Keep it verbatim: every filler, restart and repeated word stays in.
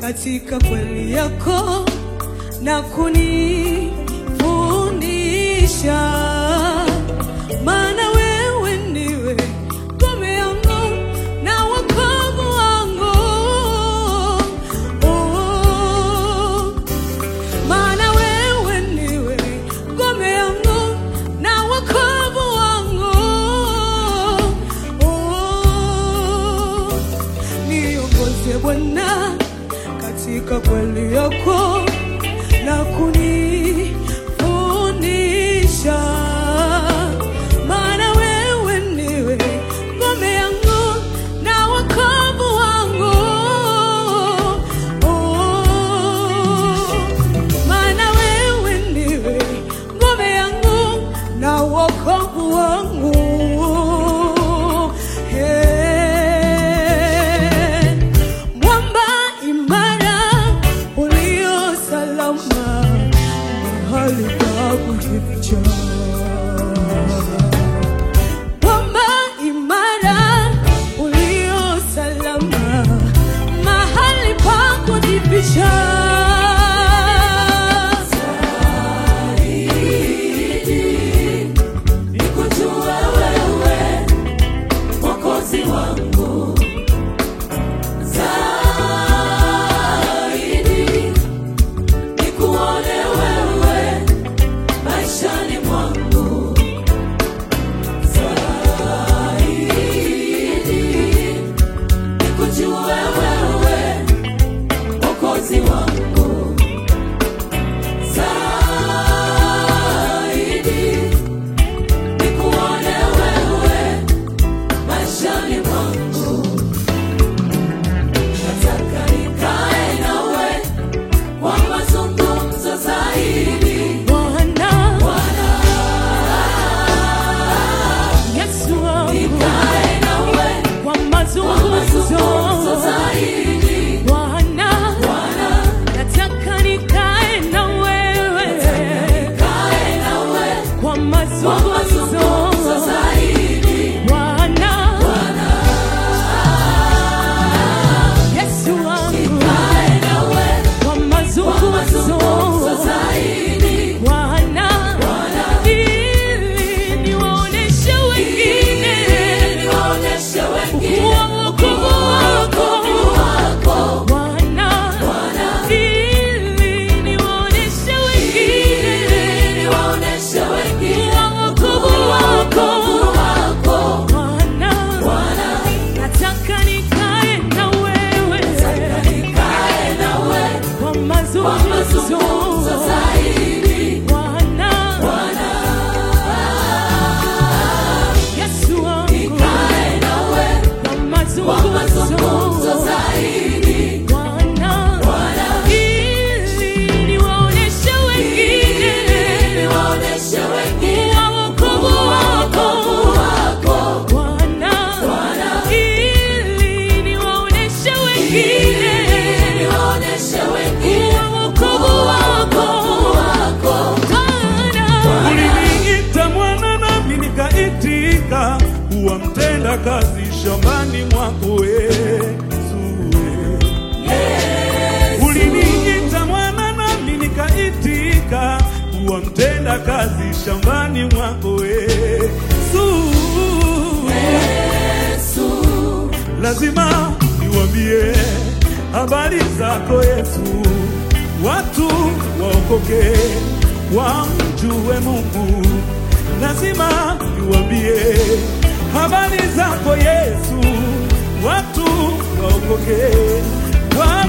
katika kweli yako na kunifundisha, maana wewe ndiwe ngome yangu na wokovu wangu. Oh, maana wewe ndiwe ngome yangu na wokovu wangu. Oh, niongoze Bwana katika kweli yako na kunifundisha, maana wewe ndiwe ngome yangu na wokovu wangu. Oh, maana wewe ndiwe ngome yangu na wokovu wangu. Mwamba imara ulio salama, mahali pa kujificha. Zaidi nikujue wewe Mwokozi wangu, zaidi nikuone wewe maishani mwangu, zaidi nikujue wewe Mwokozi wangu, zaidi nikuone wewe maishani mwangu. Nataka nikae nawe kwa mazungumzo zaidi, Bwana, Bwana Yesu wangu, nikae nawe kwa mazungumzo zaidi, Bwana, Bwana nataka nikae na wewe, nikae nawe kwa mazungumzo zaidi, Bwana, Bwana Yesu wangu, nikae nawe kwa mazungumzo zaidi, Bwana, Bwana ili niwaoneshe wengine, niwaoneshe wengine wokovu wako, Bwana, Bwana ili niwaoneshe wengine, niwaoneshe wengine wokovu wako, Bwana, Bwana nataka nikae na wewe, nataka nikae na wewe kwa mazungumzo zaidi, Bwana, Bwana Yesu wangu, nikae nawe kwa mazungumzo zaidi, Bwana, Bwana ili niwaoneshe wengine, niwaoneshe wengine wokovu wako, Bwana, Bwana ili niwaoneshe wengine, niwaoneshe wengine wokovu wako, Bwana. Uliniita mwana nami nikaitika, kuwa mtenda kazi shambani mwako Yesu. Uliniita mwana nami nikaitika, kuwa mtenda kazi shambani mwako Yesu. Lazima niwaambie habari zako Yesu, watu waokoke wamjue Mungu. Lazima niwaambie habari zako Yesu, watu waokoke wamjue